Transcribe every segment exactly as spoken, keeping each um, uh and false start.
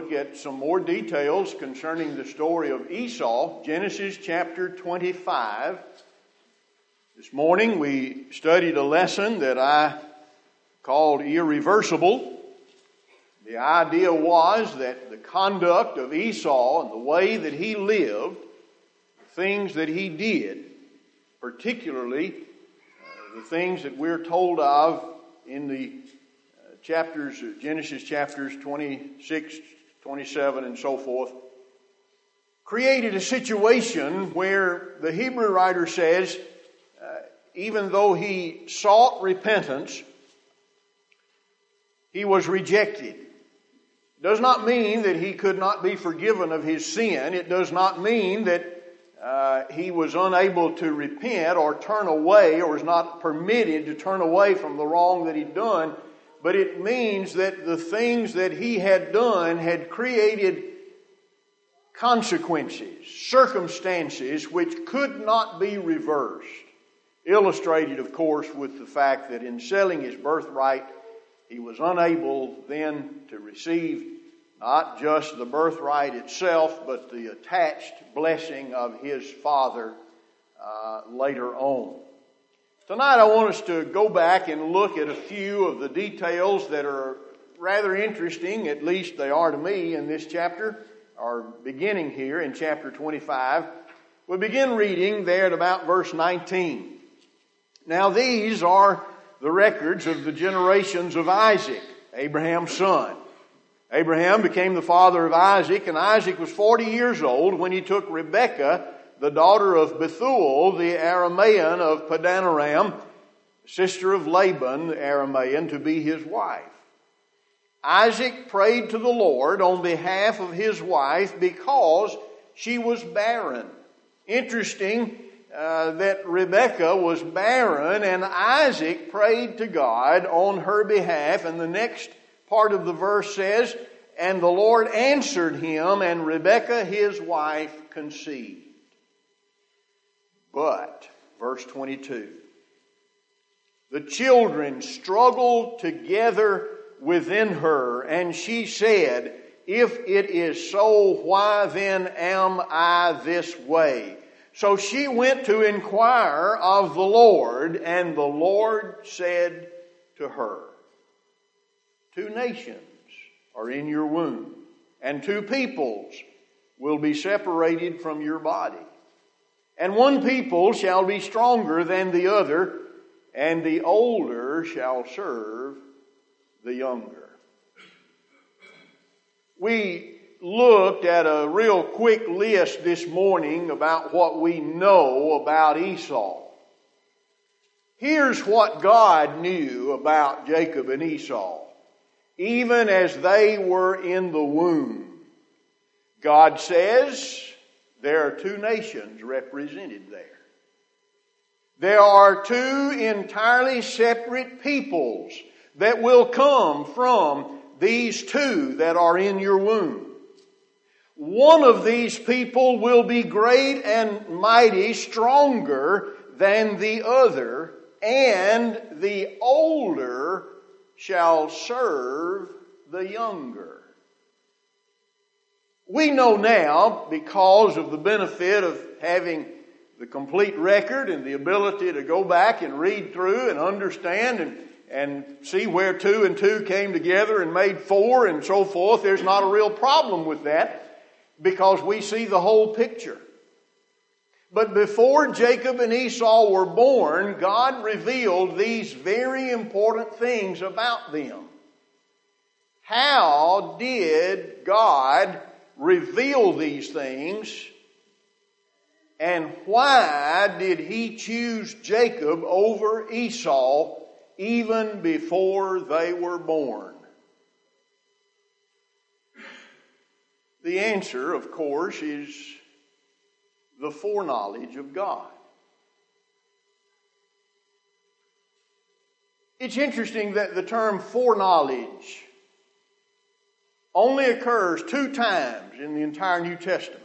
look at some more details concerning the story of Esau, Genesis chapter twenty-five. This morning we studied a lesson that I called Irreversible. The idea was that the conduct of Esau and the way that he lived, the things that he did, particularly uh, the things that we're told of in the uh, chapters, Genesis chapters twenty-six, twenty-seven, and so forth, created a situation where the Hebrew writer says, uh, even though he sought repentance, he was rejected. Does not mean that he could not be forgiven of his sin. It does not mean that uh, he was unable to repent or turn away or was not permitted to turn away from the wrong that he'd done. But it means that the things that he had done had created consequences, circumstances which could not be reversed. Illustrated, of course, with the fact that in selling his birthright, he was unable then to receive not just the birthright itself, but the attached blessing of his father uh, later on. Tonight I want us to go back and look at a few of the details that are rather interesting, at least they are to me in this chapter, or beginning here in chapter twenty-five. We'll begin reading there at about verse nineteen. Now these are the records of the generations of Isaac, Abraham's son. Abraham became the father of Isaac, and Isaac was forty years old when he took Rebekah, the daughter of Bethuel, the Aramean of Padan Aram, sister of Laban, the Aramean, to be his wife. Isaac prayed to the Lord on behalf of his wife because she was barren. Interesting uh, that Rebekah was barren, and Isaac prayed to God on her behalf, and the next part of the verse says, and the Lord answered him, and Rebekah his wife conceived. But, verse twenty-two, the children struggled together within her, and she said, if it is so, why then am I this way? So she went to inquire of the Lord, and the Lord said to her, two nations are in your womb, and two peoples will be separated from your body. And one people shall be stronger than the other, and the older shall serve the younger. We looked at a real quick list this morning about what we know about Esau. Here's what God knew about Jacob and Esau, even as they were in the womb. God says there are two nations represented there. There are two entirely separate peoples that will come from these two that are in your womb. One of these people will be great and mighty, stronger than the other, and the older shall serve the younger. We know now, because of the benefit of having the complete record and the ability to go back and read through and understand and, and see where two and two came together and made four and so forth, there's not a real problem with that because we see the whole picture. But before Jacob and Esau were born, God revealed these very important things about them. How did God reveal these things? And why did he choose Jacob over Esau even before they were born? The answer, of course, is the foreknowledge of God. It's interesting that the term foreknowledge only occurs two times in the entire New Testament.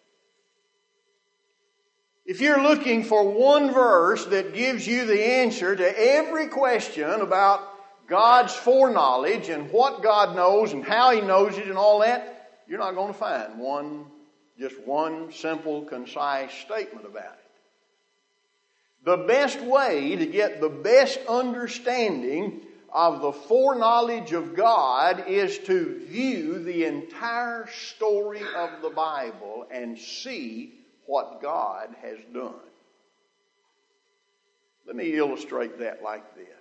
If you're looking for one verse that gives you the answer to every question about God's foreknowledge and what God knows and how He knows it and all that, you're not going to find one, just one simple, concise statement about it. The best way to get the best understanding of the foreknowledge of God is to view the entire story of the Bible and see what God has done. Let me illustrate that like this.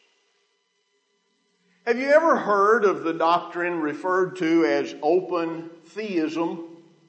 Have you ever heard of the doctrine referred to as open theism?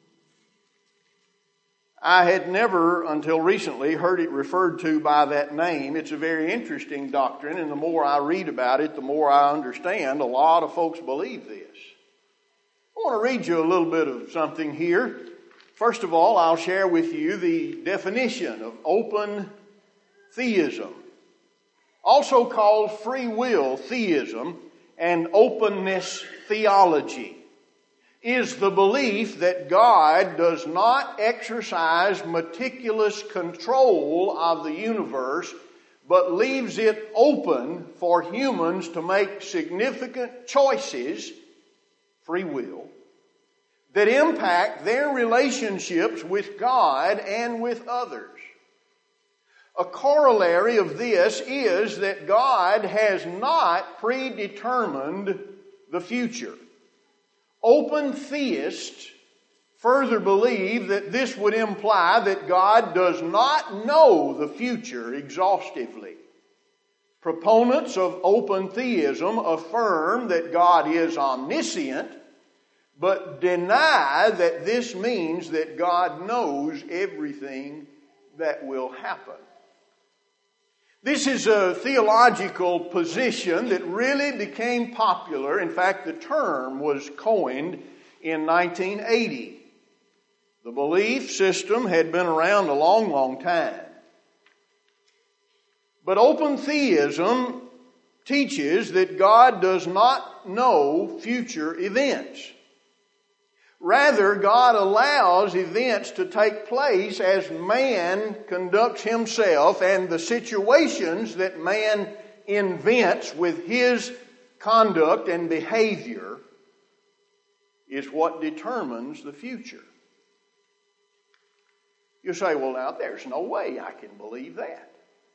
I had never, until recently, heard it referred to by that name. It's a very interesting doctrine, and the more I read about it, the more I understand a lot of folks believe this. I want to read you a little bit of something here. First of all, I'll share with you the definition of open theism, also called free will theism and openness theology. Is the belief that God does not exercise meticulous control of the universe, but leaves it open for humans to make significant choices, free will, that impact their relationships with God and with others. A corollary of this is that God has not predetermined the future. Open theists further believe that this would imply that God does not know the future exhaustively. Proponents of open theism affirm that God is omniscient, but deny that this means that God knows everything that will happen. This is a theological position that really became popular. In fact, the term was coined in nineteen eighty. The belief system had been around a long, long time. But open theism teaches that God does not know future events. Rather, God allows events to take place as man conducts himself, and the situations that man invents with his conduct and behavior is what determines the future. You say, well, now, there's no way I can believe that.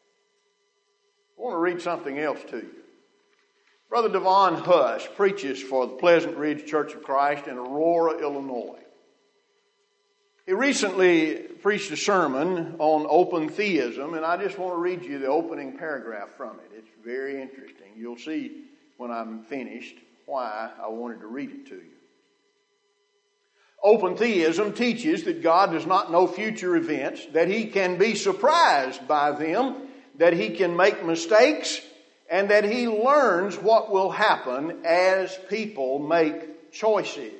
I want to read something else to you. Brother Devon Huss preaches for the Pleasant Ridge Church of Christ in Aurora, Illinois. He recently preached a sermon on open theism, and I just want to read you the opening paragraph from it. It's very interesting. You'll see when I'm finished why I wanted to read it to you. Open theism teaches that God does not know future events, that He can be surprised by them, that He can make mistakes, and that He learns what will happen as people make choices.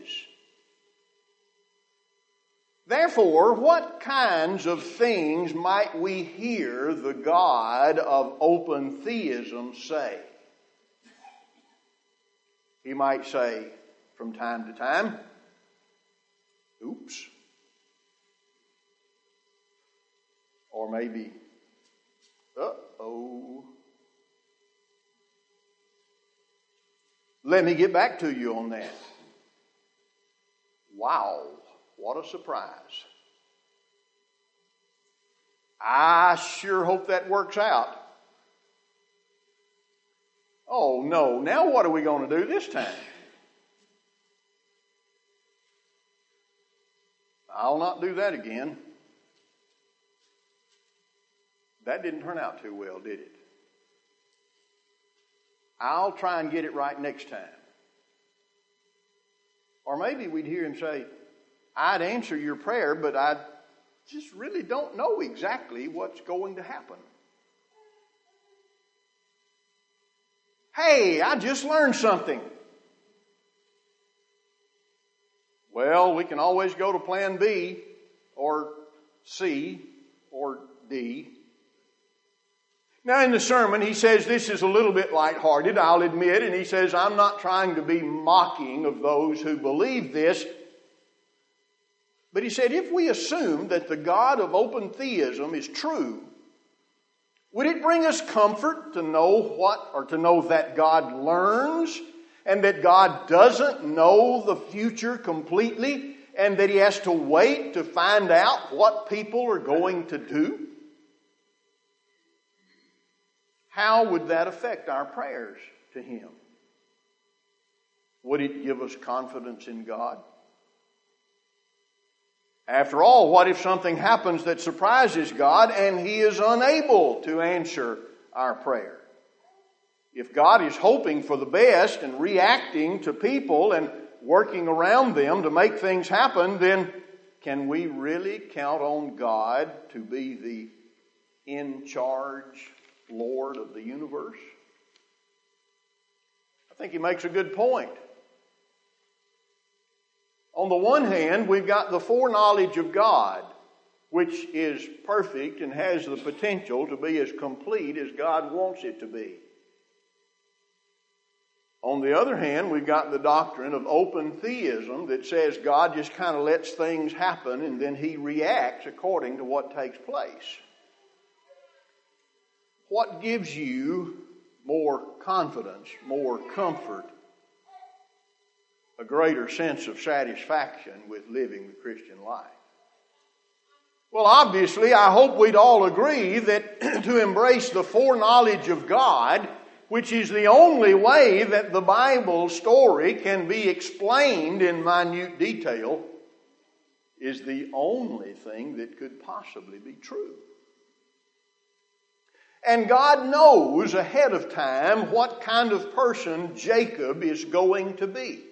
Therefore, what kinds of things might we hear the God of open theism say? He might say from time to time, oops. Or maybe, uh-oh. Let me get back to you on that. Wow, what a surprise. I sure hope that works out. Oh no, now what are we going to do this time? I'll not do that again. That didn't turn out too well, did it? I'll try and get it right next time. Or maybe we'd hear him say, I'd answer your prayer, but I just really don't know exactly what's going to happen. Hey, I just learned something. Well, we can always go to plan B or C or D. Now in the sermon, he says this is a little bit lighthearted, I'll admit, and he says, I'm not trying to be mocking of those who believe this. But he said, if we assume that the God of open theism is true, would it bring us comfort to know what, or to know that God learns and that God doesn't know the future completely, and that He has to wait to find out what people are going to do? How would that affect our prayers to Him? Would it give us confidence in God? After all, what if something happens that surprises God and He is unable to answer our prayer? If God is hoping for the best and reacting to people and working around them to make things happen, then can we really count on God to be the in-charge Lord of the universe? I think he makes a good point. On the one hand, we've got the foreknowledge of God, which is perfect and has the potential to be as complete as God wants it to be. On the other hand, we've got the doctrine of open theism that says God just kind of lets things happen and then He reacts according to what takes place. What gives you more confidence, more comfort, a greater sense of satisfaction with living the Christian life? Well, obviously, I hope we'd all agree that to embrace the foreknowledge of God, which is the only way that the Bible story can be explained in minute detail, is the only thing that could possibly be true. And God knows ahead of time what kind of person Jacob is going to be.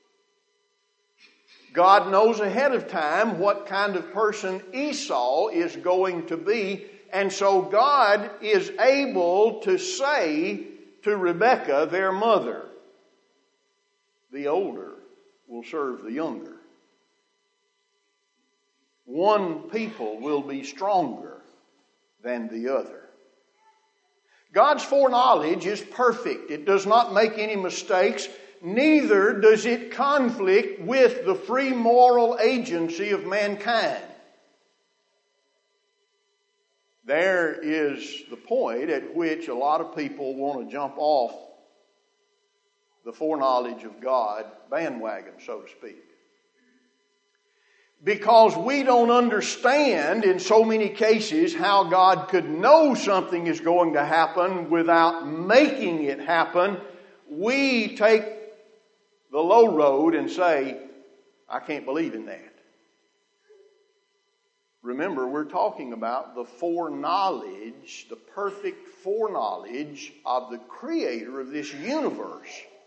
God knows ahead of time what kind of person Esau is going to be. And so God is able to say to Rebekah, their mother, the older will serve the younger. One people will be stronger than the other. God's foreknowledge is perfect. It does not make any mistakes. Neither does it conflict with the free moral agency of mankind. There is the point at which a lot of people want to jump off the foreknowledge of God bandwagon, so to speak. Because we don't understand in so many cases how God could know something is going to happen without making it happen, we take the low road and say, I can't believe in that. Remember, we're talking about the foreknowledge, the perfect foreknowledge of the Creator of this universe.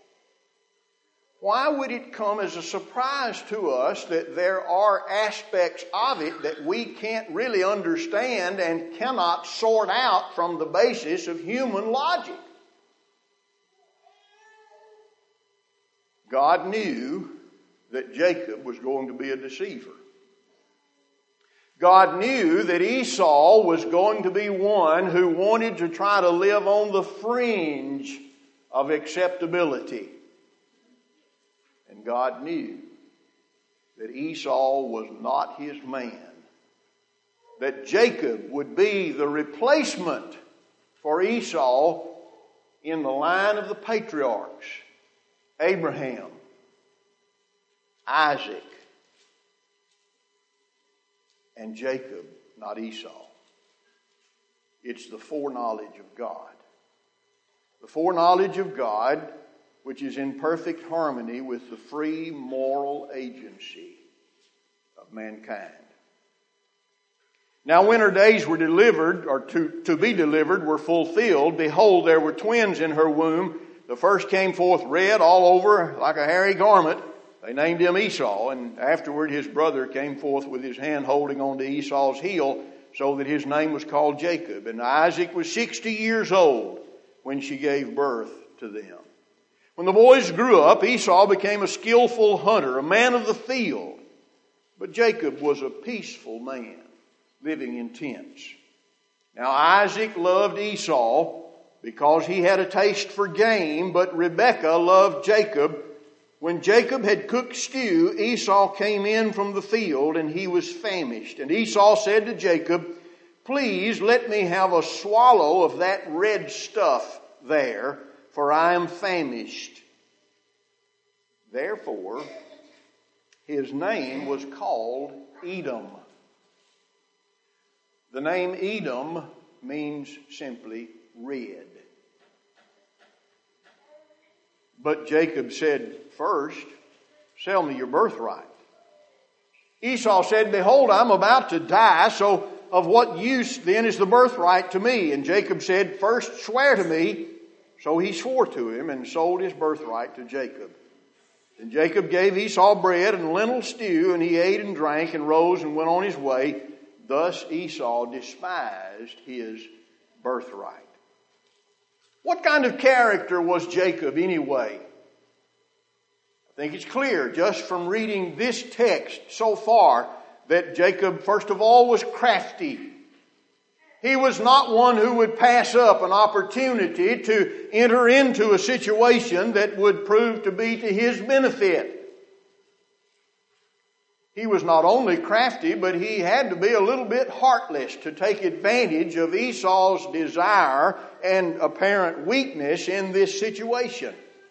Why would it come as a surprise to us that there are aspects of it that we can't really understand and cannot sort out from the basis of human logic? God knew that Jacob was going to be a deceiver. God knew that Esau was going to be one who wanted to try to live on the fringe of acceptability. And God knew that Esau was not his man. That Jacob would be the replacement for Esau in the line of the patriarchs. Abraham, Isaac, and Jacob, not Esau. It's the foreknowledge of God. The foreknowledge of God, which is in perfect harmony with the free moral agency of mankind. Now when her days were delivered, or to, to be delivered, were fulfilled, behold, there were twins in her womb. The first came forth red all over like a hairy garment. They named him Esau, and afterward his brother came forth with his hand holding on to Esau's heel, so that his name was called Jacob. And Isaac was sixty years old when she gave birth to them. When the boys grew up, Esau became a skillful hunter, a man of the field. But Jacob was a peaceful man, living in tents. Now Isaac loved Esau because he had a taste for game, but Rebekah loved Jacob. When Jacob had cooked stew, Esau came in from the field, and he was famished. And Esau said to Jacob, please let me have a swallow of that red stuff there, for I am famished. Therefore, his name was called Edom. The name Edom means simply red. But Jacob said, first, sell me your birthright. Esau said, behold, I'm about to die, so of what use then is the birthright to me? And Jacob said, first swear to me. So he swore to him and sold his birthright to Jacob. And Jacob gave Esau bread and lentil stew, and he ate and drank and rose and went on his way. Thus Esau despised his birthright. What kind of character was Jacob anyway? I think it's clear just from reading this text so far that Jacob, first of all, was crafty. He was not one who would pass up an opportunity to enter into a situation that would prove to be to his benefit. He was not only crafty, but he had to be a little bit heartless to take advantage of Esau's desire and apparent weakness in this situation.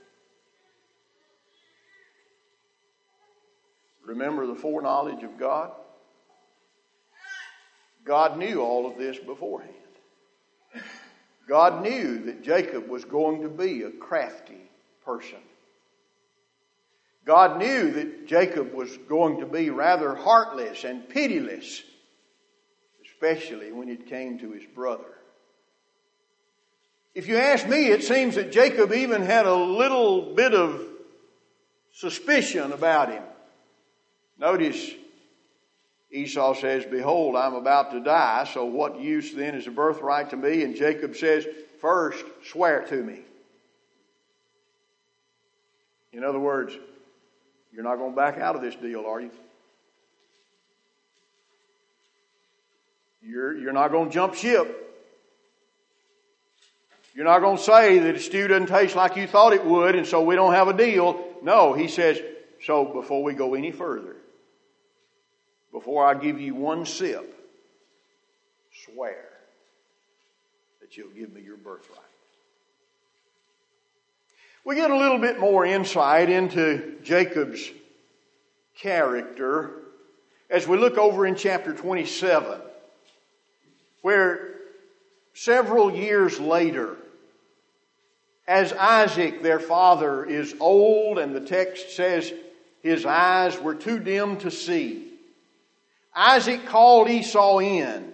Remember the foreknowledge of God? God knew all of this beforehand. God knew that Jacob was going to be a crafty person. God knew that Jacob was going to be rather heartless and pitiless, especially when it came to his brother. If you ask me, it seems that Jacob even had a little bit of suspicion about him. Notice Esau says, behold, I'm about to die, so what use then is a birthright to me? And Jacob says, first, swear to me. In other words, you're not going to back out of this deal, are you? You're, you're not going to jump ship. You're not going to say that a stew doesn't taste like you thought it would, and so we don't have a deal. No, he says, so before we go any further, before I give you one sip, swear that you'll give me your birthright. We get a little bit more insight into Jacob's character as we look over in chapter twenty-seven, where several years later, as Isaac, their father, is old, and the text says his eyes were too dim to see, Isaac called Esau in.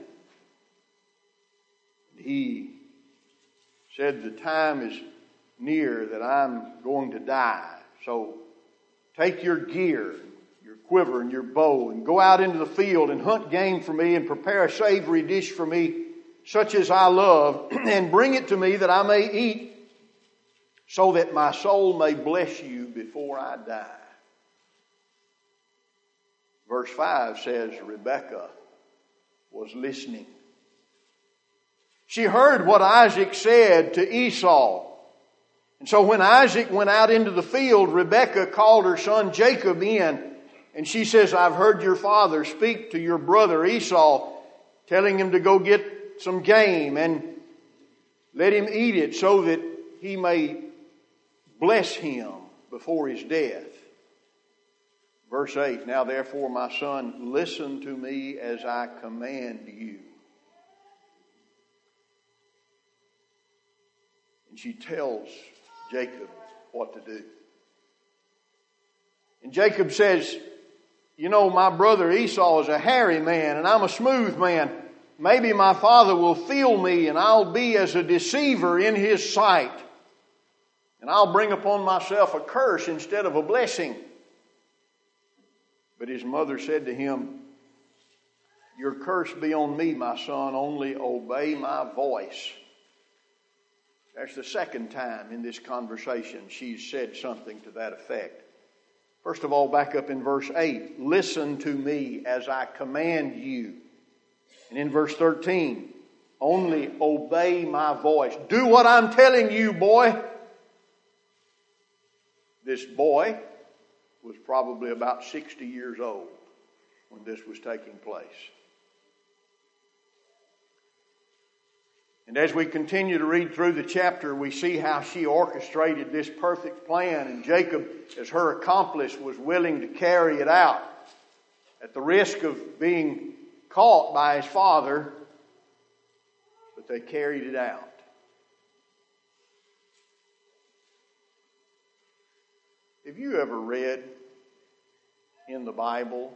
He said, the time is near that I'm going to die. So take your gear, your quiver and your bow, and go out into the field and hunt game for me and prepare a savory dish for me, such as I love, and bring it to me that I may eat, so that my soul may bless you before I die. Verse five says Rebekah was listening. She heard what Isaac said to Esau. And so when Isaac went out into the field, Rebekah called her son Jacob in. And she says, I've heard your father speak to your brother Esau, telling him to go get some game and let him eat it so that he may bless him before his death. Verse eight, now therefore, my son, listen to me as I command you. And she tells Jacob what to do. And Jacob says, you know, my brother Esau is a hairy man and I'm a smooth man. Maybe my father will feel me and I'll be as a deceiver in his sight. And I'll bring upon myself a curse instead of a blessing. But his mother said to him, your curse be on me, my son, only obey my voice. That's the second time in this conversation she's said something to that effect. First of all, back up in verse eight. Listen to me as I command you. And in verse thirteen, only obey my voice. Do what I'm telling you, boy. This boy was probably about sixty years old when this was taking place. And as we continue to read through the chapter, we see how she orchestrated this perfect plan, and Jacob, as her accomplice, was willing to carry it out at the risk of being caught by his father, but they carried it out. Have you ever read in the Bible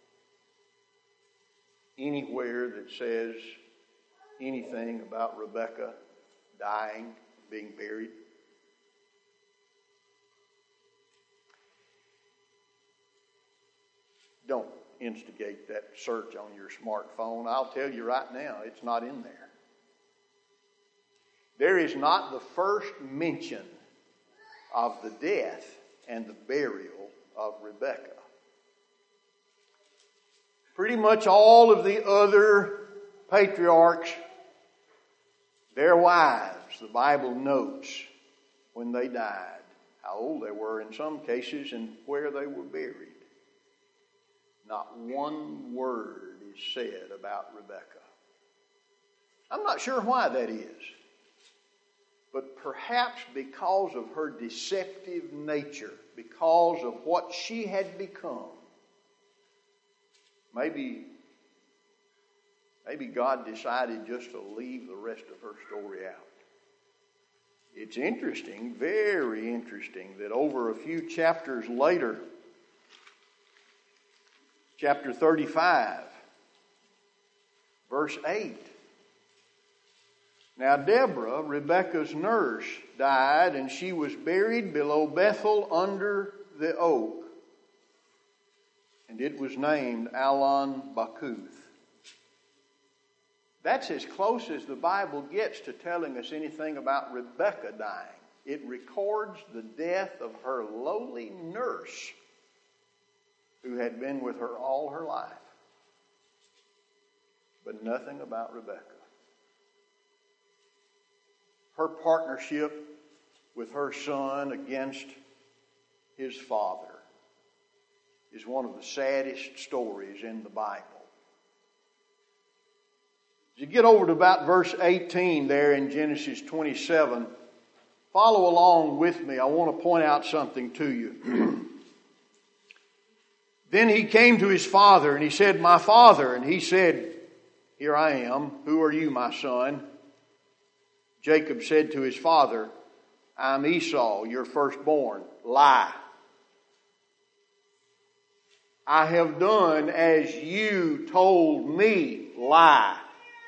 anywhere that says anything about Rebekah dying, being buried? Don't instigate that search on your smartphone. I'll tell you right now, it's not in there. There is not the first mention of the death and the burial of Rebekah. Pretty much all of the other patriarchs, their wives, the Bible notes when they died, how old they were in some cases and where they were buried. Not one word is said about Rebekah. I'm not sure why that is. But perhaps because of her deceptive nature, because of what she had become, maybe, maybe God decided just to leave the rest of her story out. It's interesting, very interesting, that over a few chapters later, chapter thirty-five, verse eight. Now Deborah, Rebekah's nurse, died, and she was buried below Bethel under the oak. And it was named Allon Bakuth. That's as close as the Bible gets to telling us anything about Rebekah dying. It records the death of her lowly nurse who had been with her all her life. But nothing about Rebekah. Her partnership with her son against his father is one of the saddest stories in the Bible. As you get over to about verse eighteen there in Genesis twenty-seven, follow along with me. I want to point out something to you. Then he came to his father and he said, "My father." And he said, "Here I am. Who are you, my son?" Jacob said to his father, "I'm Esau, your firstborn." Lie. "I have done as you told me." Lie.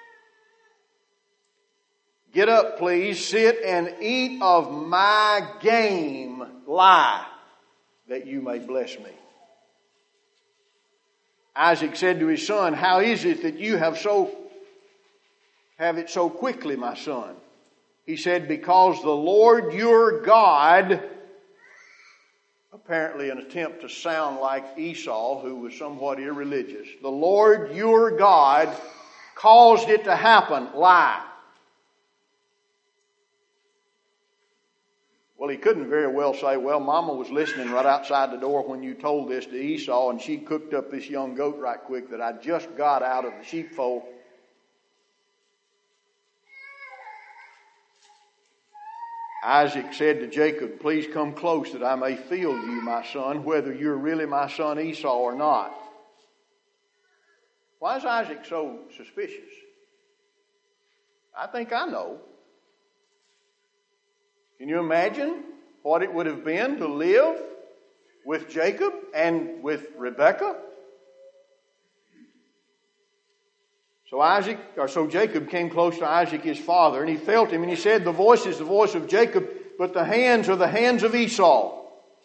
"Get up, please, sit and eat of my game." Lie. "That you may bless me." Isaac said to his son, "How is it that you have so have it so quickly, my son?" He said, "Because the Lord your God," apparently an attempt to sound like Esau, who was somewhat irreligious, "the Lord your God caused it to happen." Lie. Well, he couldn't very well say, "Well, Mama was listening right outside the door when you told this to Esau, and she cooked up this young goat right quick that I just got out of the sheepfold." Isaac said to Jacob, "Please come close that I may feel you, my son, whether you're really my son Esau or not." Why is Isaac so suspicious? I think I know. Can you imagine what it would have been to live with Jacob and with Rebekah? So Isaac, or so Jacob came close to Isaac his father, and he felt him, and he said, "The voice is the voice of Jacob, but the hands are the hands of Esau."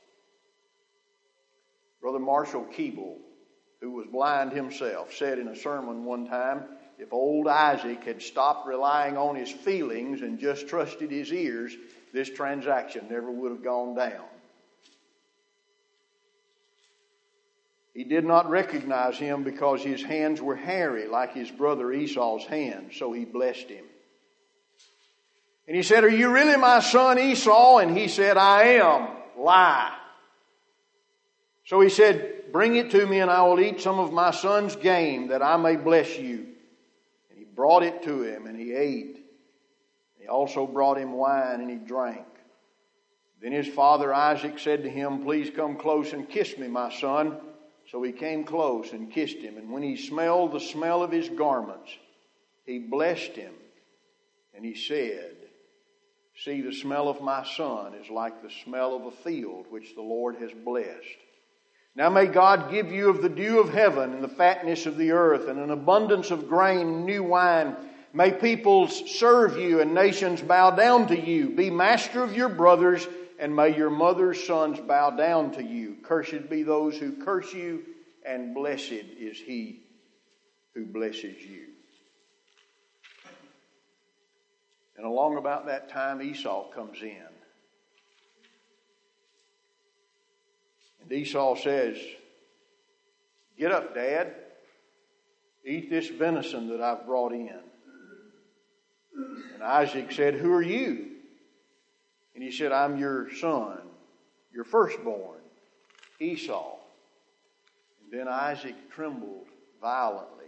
Brother Marshall Keeble, who was blind himself, said in a sermon one time, if old Isaac had stopped relying on his feelings and just trusted his ears, this transaction never would have gone down. He did not recognize him because his hands were hairy like his brother Esau's hands, so he blessed him. And he said, "Are you really my son Esau?" And he said, "I am." Lie. So he said, "Bring it to me and I will eat some of my son's game that I may bless you." And he brought it to him and he ate He also brought him wine, and he drank. Then his father Isaac said to him, "Please come close and kiss me, my son." So he came close and kissed him. And when he smelled the smell of his garments, he blessed him. And he said, "See, the smell of my son is like the smell of a field which the Lord has blessed. Now may God give you of the dew of heaven and the fatness of the earth and an abundance of grain and new wine. May peoples serve you and nations bow down to you. Be master of your brothers, and may your mother's sons bow down to you. Cursed be those who curse you, and blessed is he who blesses you." And along about that time, Esau comes in. And Esau says, "Get up, Dad. Eat this venison that I've brought in." And Isaac said, "Who are you?" And he said, "I'm your son, your firstborn, Esau." And then Isaac trembled violently.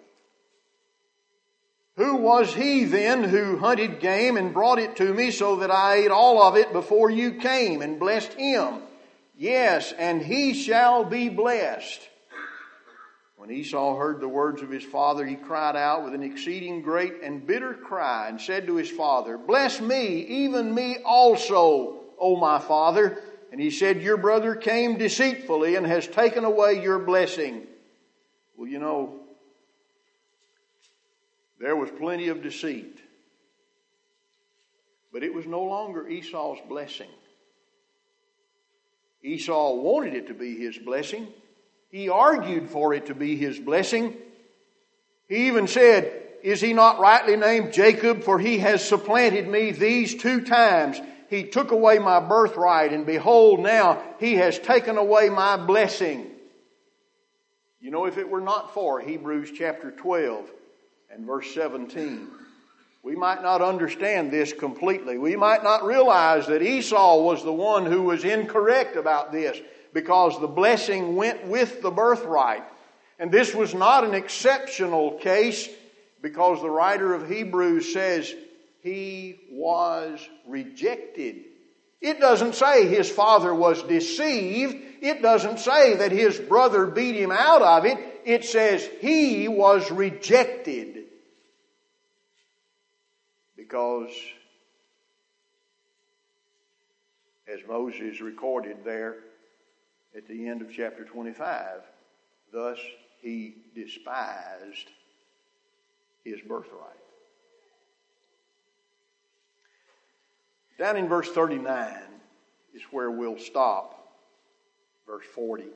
"Who was he then who hunted game and brought it to me so that I ate all of it before you came, and blessed him? Yes, and he shall be blessed." When Esau heard the words of his father, he cried out with an exceeding great and bitter cry, and said to his father, "Bless me, even me also, O my father." And he said, "Your brother came deceitfully and has taken away your blessing." Well, you know, there was plenty of deceit. But it was no longer Esau's blessing. Esau wanted it to be his blessing. He argued for it to be his blessing. He even said, "Is he not rightly named Jacob? For he has supplanted me these two times. He took away my birthright, and behold, now he has taken away my blessing." You know, if it were not for Hebrews chapter twelve and verse seventeen, we might not understand this completely. We might not realize that Esau was the one who was incorrect about this, because the blessing went with the birthright. And this was not an exceptional case, because the writer of Hebrews says he was rejected. It doesn't say his father was deceived. It doesn't say that his brother beat him out of it. It says he was rejected. Because, as Moses recorded there at the end of chapter twenty-five, thus he despised his birthright. Down in verse thirty-nine is where we'll stop. Verse forty.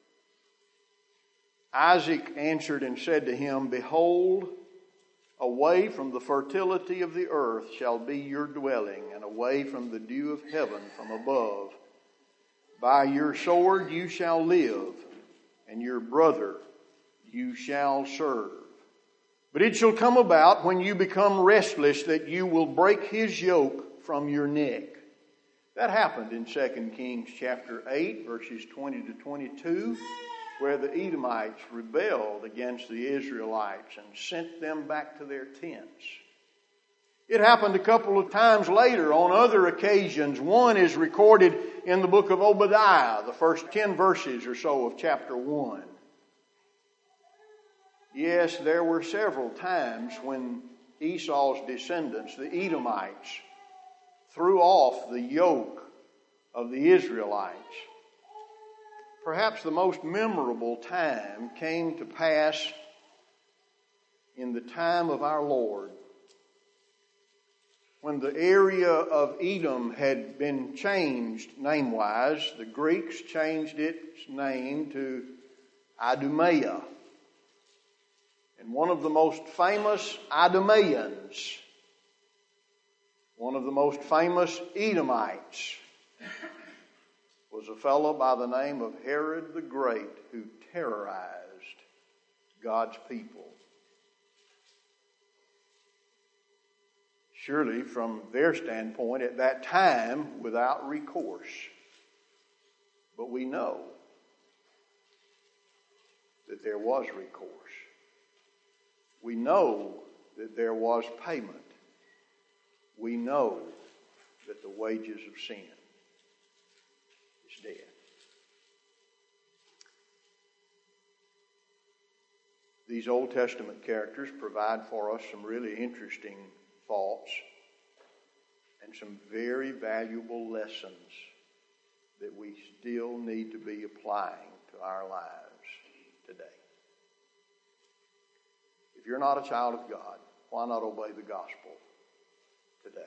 Isaac answered and said to him, "Behold, away from the fertility of the earth shall be your dwelling, and away from the dew of heaven from above. By your sword you shall live, and your brother you shall serve. But it shall come about when you become restless that you will break his yoke from your neck." That happened in Second Kings chapter eight, verses twenty to twenty-two, where the Edomites rebelled against the Israelites and sent them back to their tents. It happened a couple of times later on other occasions. One is recorded in the book of Obadiah, the first ten verses or so of chapter one. Yes, there were several times when Esau's descendants, the Edomites, threw off the yoke of the Israelites. Perhaps the most memorable time came to pass in the time of our Lord, when the area of Edom had been changed name-wise. The Greeks changed its name to Idumea. And one of the most famous Idumeans, one of the most famous Edomites, was a fellow by the name of Herod the Great, who terrorized God's people. Surely, from their standpoint at that time, without recourse. But we know that there was recourse. We know that there was payment. we know that the wages of sin is death. These Old Testament characters provide for us some really interesting thoughts and some very valuable lessons that we still need to be applying to our lives today. If you're not a child of God, why not obey the gospel today?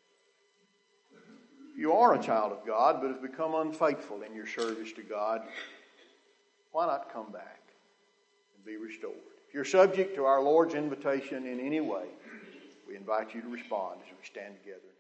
If you are a child of God but have become unfaithful in your service to God, why not come back and be restored? If you're subject to our Lord's invitation in any way, we invite you to respond as we stand together.